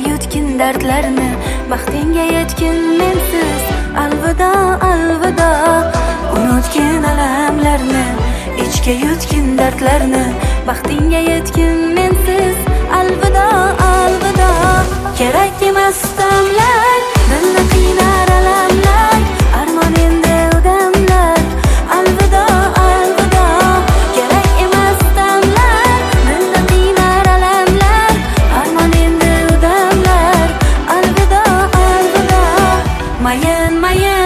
yutgin dardlarni, baxtingga yetgin mensiz. Alvido, alvido, unutgin alamlarni, ichga yutgin dardlarni, baxtingga yetgin mensiz. Alvido, alvido, kerak emas damlar, dilni qiynar alamlar, armon endi odamlar. Alvido, alvido, kerak emas damlar, dilni qiynar alamlar, armon endi odamlar. Alvido, alvido, mayin mayin